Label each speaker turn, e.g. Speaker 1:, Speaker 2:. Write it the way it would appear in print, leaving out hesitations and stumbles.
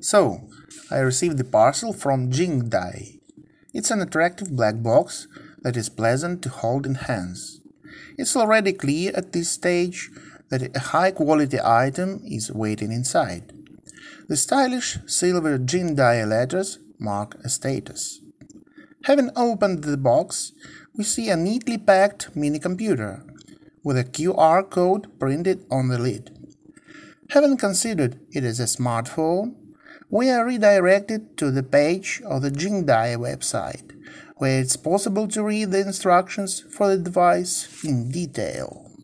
Speaker 1: So, I received the parcel from Jingdai. It's an attractive black box that is pleasant to hold in hands. It's already clear at this stage that a high-quality item is waiting inside. The stylish silver Jingdai letters mark a status. Having opened the box, we see a neatly packed mini-computer with a QR code printed on the lid. Having considered it as a smartphone, we are redirected to the page of the Jingdai website, where it's possible to read the instructions for the device in detail.